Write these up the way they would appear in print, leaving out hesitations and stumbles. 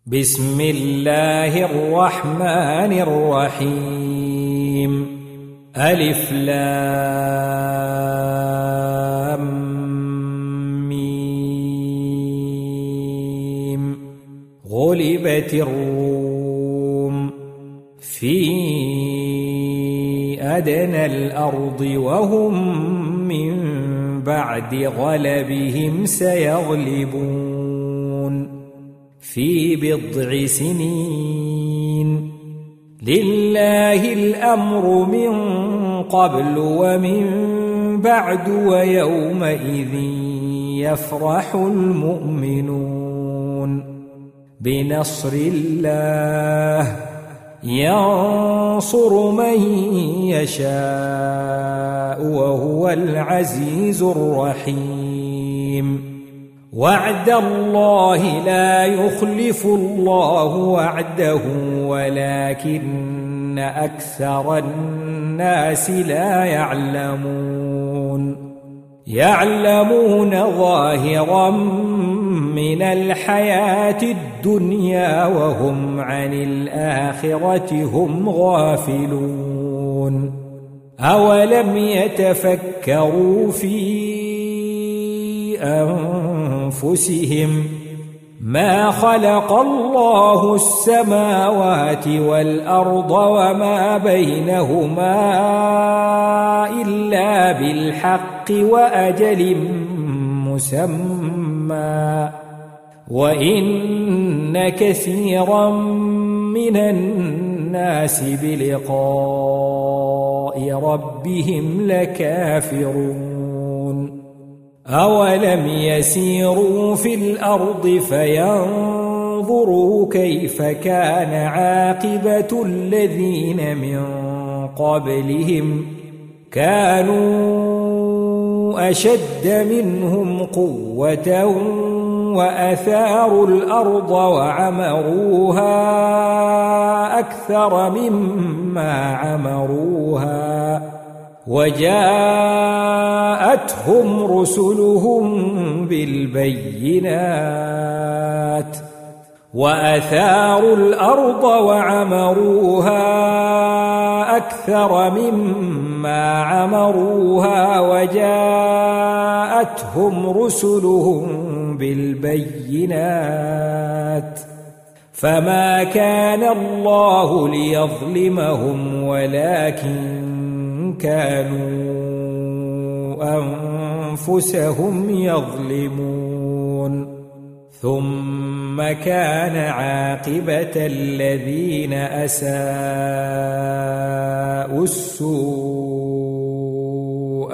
بسم الله الرحمن الرحيم. ألف لام ميم. غلبت الروم في أدنى الأرض وهم من بعد غلبهم سيغلبون في بضع سنين. لله الأمر من قبل ومن بعد ويومئذ يفرح المؤمنون بنصر الله ينصر من يشاء وهو العزيز الرحيم. وعد الله لا يخلف الله وعده ولكن أكثر الناس لا يعلمون ظاهرا من الحياة الدنيا وهم عن الآخرة هم غافلون. أولم يتفكروا في أنفسهم ما خلق الله السماوات والأرض وما بينهما إلا بالحق وأجل مسمى وإن كثيرا من الناس بلقاء ربهم لكافرون. أولم يسيروا في الأرض فينظروا كيف كان عاقبة الذين من قبلهم كانوا أشد منهم قوة وأثاروا الأرض وعمروها أكثر مما عمروها وجاءتهم رسلهم بالبينات وأثاروا الأرض وعمروها أكثر مما عمروها وجاءتهم رسلهم بالبينات فما كان الله ليظلمهم ولكن كانوا أنفسهم يظلمون. ثم كان عاقبة الذين أساءوا السوء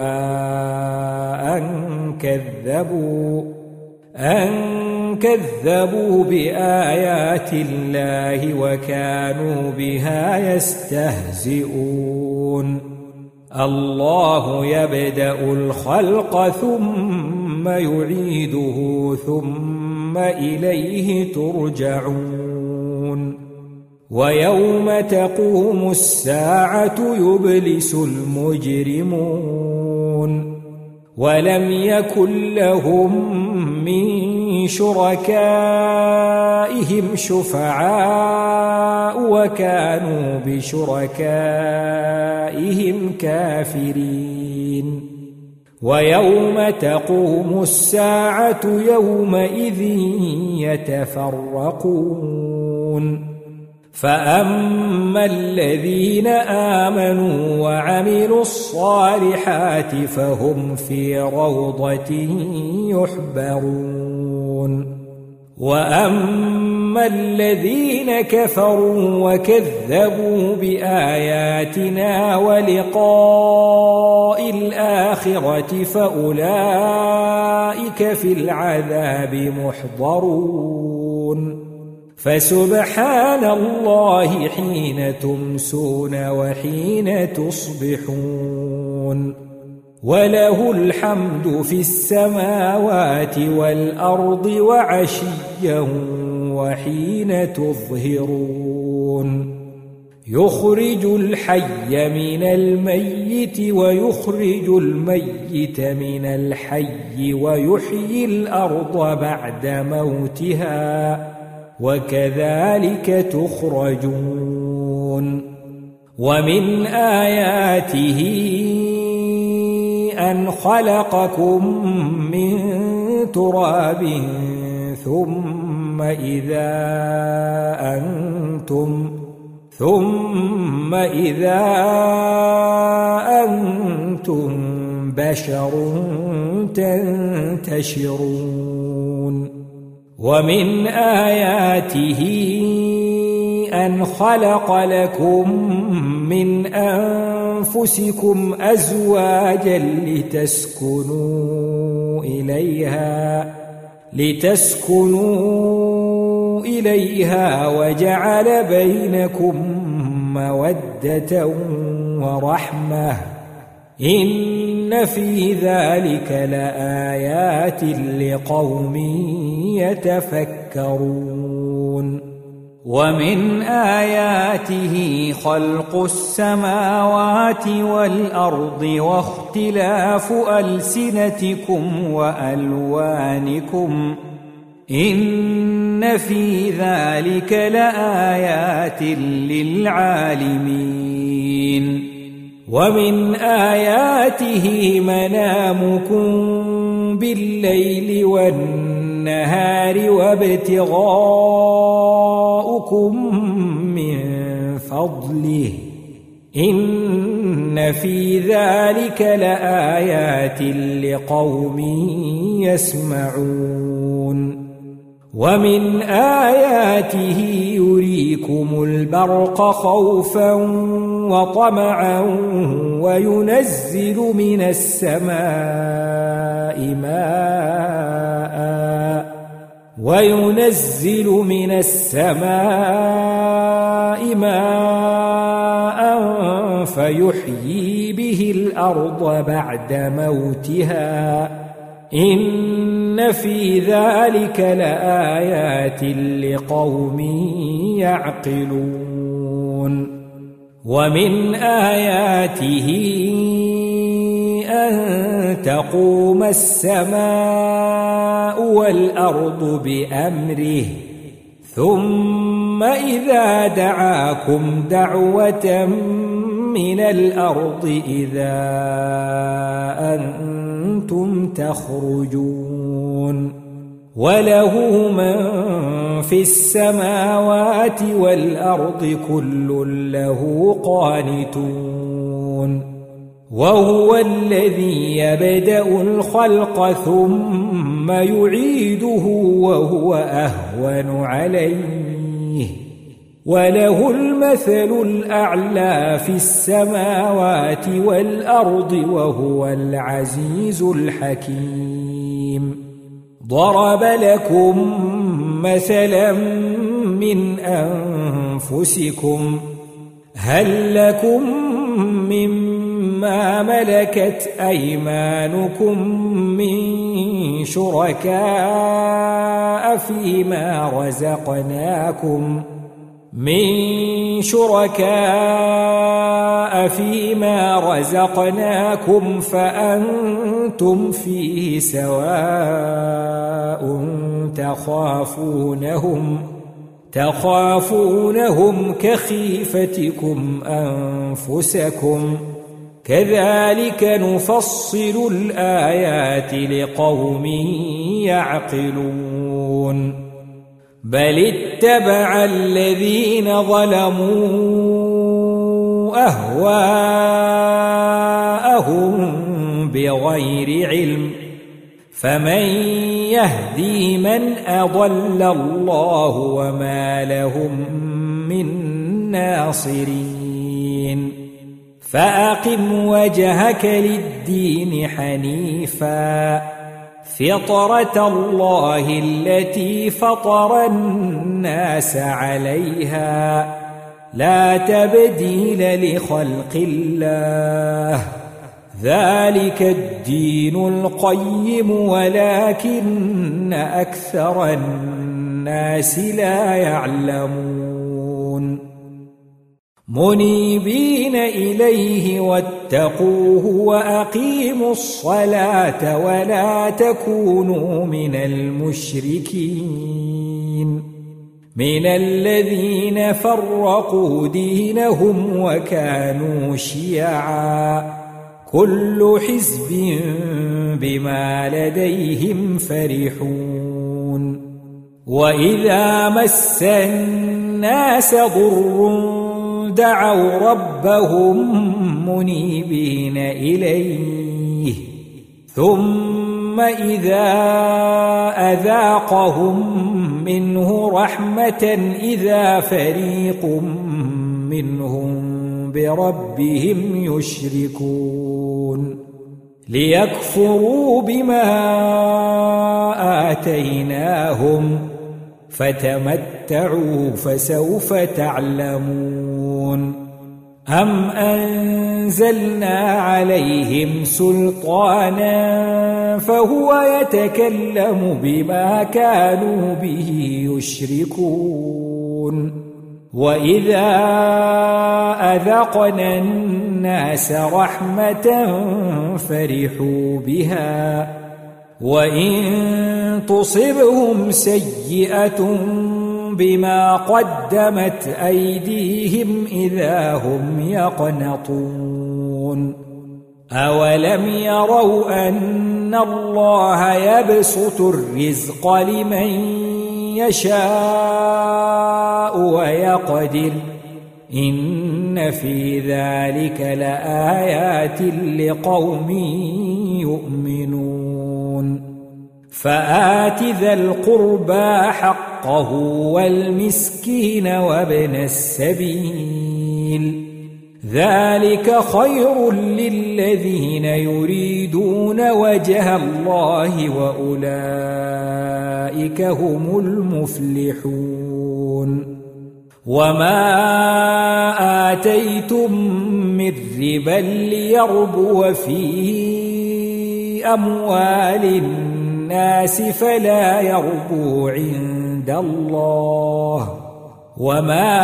أن كذبوا بآيات الله وكانوا بها يستهزئون. الله يبدأ الخلق ثم يعيده ثم إليه ترجعون. ويوم تقوم الساعة يبلس المجرمون ولم يكن لهم من شركائهم شفعاء وكانوا بشركائهم كافرين. ويوم تقوم الساعة يومئذ يتفرقون. فأما الذين آمنوا وعملوا الصالحات فهم في روضة يحبرون. وأما الذين كفروا وكذبوا بآياتنا ولقاء الآخرة فأولئك في العذاب محضرون. فسبحان الله حين تمسون وحين تصبحون وله الحمد في السماوات والأرض وعشيا وحين تظهرون. يخرج الحي من الميت ويخرج الميت من الحي ويحيي الأرض بعد موتها وكذلك تخرجون ومن آياته أن خلقكم من تراب ثم إذا أنتم بشر تنتشرون ومن آياته أن خلق لكم من أنفسكم أزواجا لتسكنوا إليها وجعل بينكم مودة ورحمة إن في ذلك لآيات لقوم يتفكرون ومن آياته خلق السماوات والأرض واختلاف ألسنتكم وألوانكم إن في ذلك لآيات للعالمين ومن آياته منامكم بالليل والنهار وابتغاؤكم من فضله إن في ذلك لآيات لقوم يسمعون ومن آياته يريكم البرق خوفا وطمعا وينزل من السماء ماء فيحيي به الأرض بعد موتها إن في ذلك لآيات لقوم يعقلون ومن آياته أن تقوم السماء والأرض بأمره ثم إذا دعاكم دعوة من الأرض إذا أنتم تخرجون وله من في السماوات والأرض كل له قانتون وهو الذي يبدأ الخلق ثم يعيده وهو أهون عليه وله المثل الأعلى في السماوات والأرض وهو العزيز الحكيم ضرب لكم مثلا من أنفسكم هل لكم مما ملكت أيمانكم من شركاء فيما رزقناكم فأنتم فيه سواء تخافونهم كخيفتكم أنفسكم كذلك نفصل الآيات لقوم يعقلون بل اتبع الذين ظلموا أهواءهم بغير علم فمن يهدي من أضل الله وما لهم من ناصرين فأقم وجهك للدين حنيفا فطرة الله التي فطر الناس عليها لا تبديل لخلق الله ذلك الدين القيم ولكن أكثر الناس لا يعلمون منيبين إليه واتقوه وأقيموا الصلاة ولا تكونوا من المشركين من الذين فرقوا دينهم وكانوا شيعا كل حزب بما لديهم فرحون وإذا مس الناس ضر دعوا ربهم منيبين إليه ثم إذا أذاقهم منه رحمة إذا فريق منهم بربهم يشركون ليكفروا بما آتيناهم فتمتعوا فسوف تعلمون أم أنزلنا عليهم سلطانا فهو يتكلم بما كانوا به يشركون وإذا أذقنا الناس رحمة فرحوا بها وإن تصبهم سيئة بما قدمت أيديهم إذا هم يقنطون أولم يروا أن الله يبسط الرزق لمن يشاء ويقدر إن في ذلك لآيات لقوم يؤمنون فآت ذا القربى حقه والمسكين وابن السبيل ذلك خير للذين يريدون وجه الله وأولئك هم المفلحون وما آتيتم من ربا ليربو في أموال الناس فلا يربو عند الله وما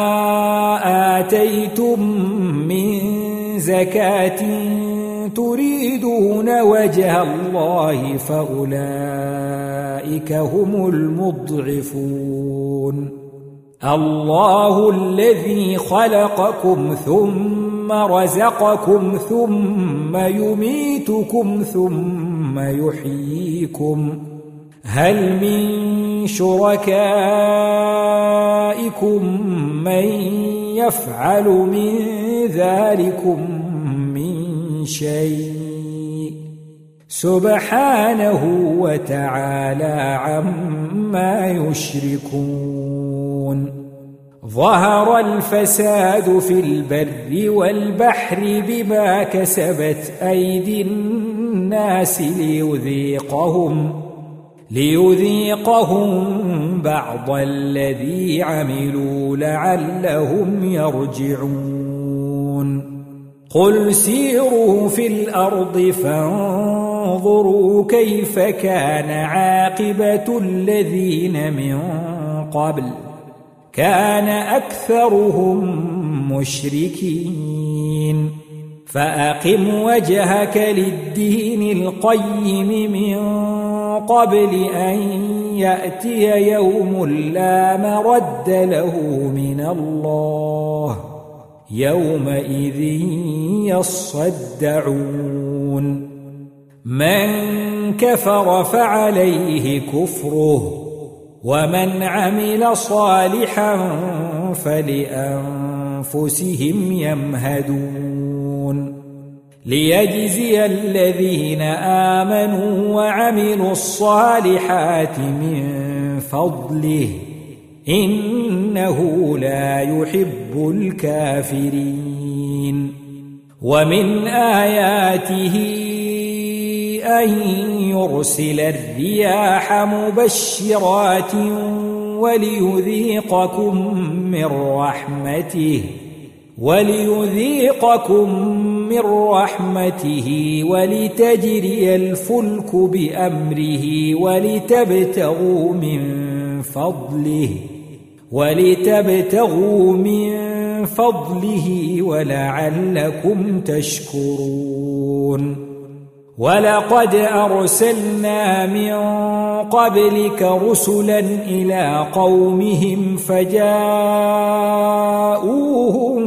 آتيتم من زكاة تريدون وجه الله فأولئك هم المضعفون الله الذي خلقكم ثم رزقكم ثم يميتكم ثم يحييكم هل من شركائكم من يفعل من ذلكم من شيء سبحانه وتعالى عما يشركون ظهر الفساد في البر والبحر بما كسبت أيدي الناس ليذيقهم بعض الذي عملوا لعلهم يرجعون قل سيروا في الأرض فانظروا كيف كان عاقبة الذين من قبل كان أكثرهم مشركين فأقم وجهك للدين القيم من قبل أن يأتي يوم لا مرد له من الله يومئذ يصدعون من كفر فعليه كفره ومن عمل صالحا فلأنفسهم يمهدون ليجزي الذين آمنوا وعملوا الصالحات من فضله إنه لا يحب الكافرين ومن آياته أن يرسل الرياح مبشرات وليذيقكم من رحمته ولتجري الفلك بأمره ولتبتغوا من فضله ولعلكم تشكرون ولقد أرسلنا من قبلك رسلا إلى قومهم فجاءوهم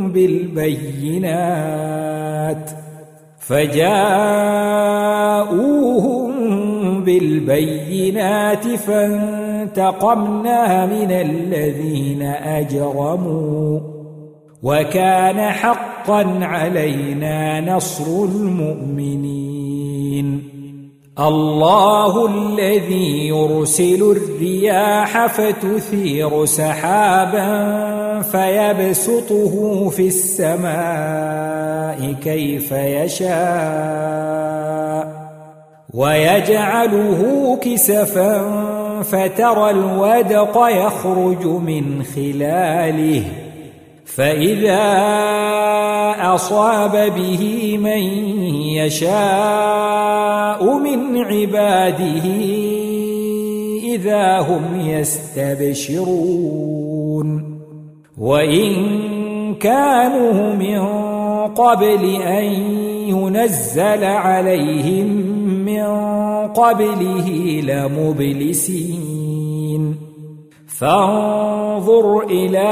بالبينات فانتقمنا من الذين أجرموا وكان حقا علينا نصر المؤمنين. الله الذي يرسل الرياح فتثير سحابا فيبسطه في السماء كيف يشاء ويجعله كسفا فترى الودق يخرج من خلاله فإذا أصاب به من يشاء من عباده إذا هم يستبشرون. وإن كانوا من قبل أن ينزل عليهم من قبله لمبلسين. فانظر إلى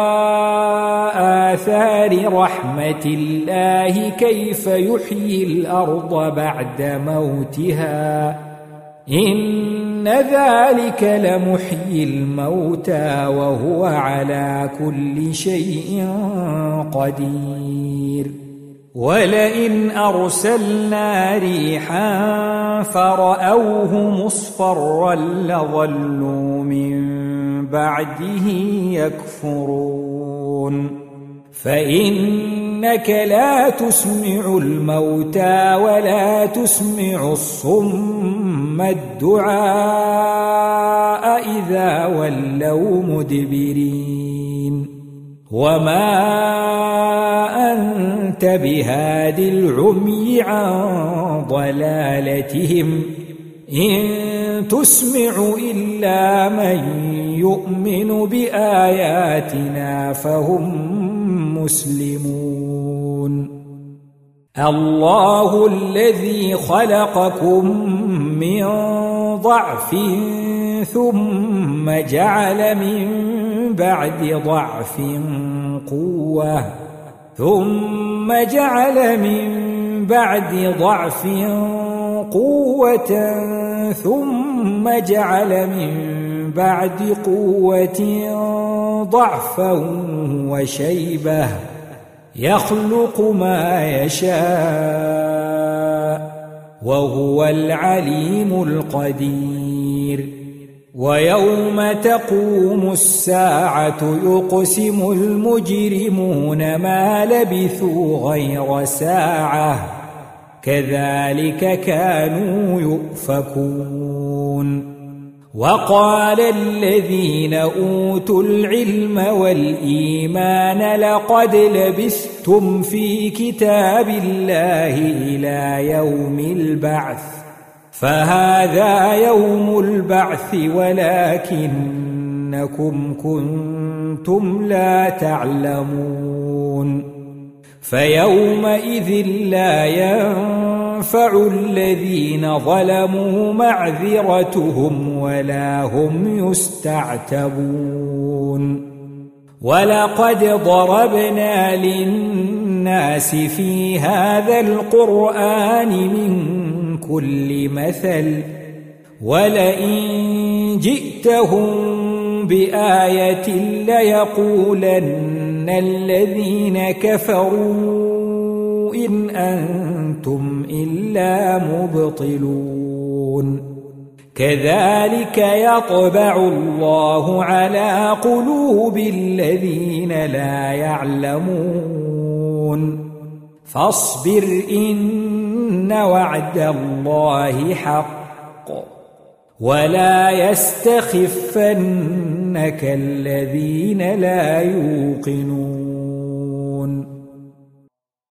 آثار رحمة الله كيف يحيي الأرض بعد موتها إن ذلك لمحيي الموتى وهو على كل شيء قدير. ولئن أرسلنا ريحا فرأوه مصفرا لظلوا من بعده يكفرون. فإنك لا تسمع الموتى ولا تسمع الصم الدعاء إذا ولوا مدبرين. وما أنت بهاد العمي عن ضلالتهم إن تسمع إلا من يؤمن بآياتنا فهم مسلمون. الله الذي خلقكم من ضعف ثم جعل من بعد ضعف قوة ثم جعل من بعد ضعف قوة ثم جعل من بعد قوة ضعفا وشيبة يخلق ما يشاء وهو العليم القدير. ويوم تقوم الساعة يقسم المجرمون ما لبثوا غير ساعة كذلك كانوا يؤفكون. وقال الذين أوتوا العلم والإيمان لقد لبثتم في كتاب الله إلى يوم البعث فهذا يوم البعث ولكنكم كنتم لا تعلمون. فيومئذ لا ينفع الذين ظلموا معذرتهم ولا هم يستعتبون. ولقد ضربنا للناس في هذا القرآن من كل مثل ولئن جئتهم بآية ليقولن الذين كفروا إن أنتم إلا مبطلون. كذلك يطبع الله على قلوب الذين لا يعلمون. فاصبر إن وعد الله حق ولا يستخفنك الذين لا يوقنون.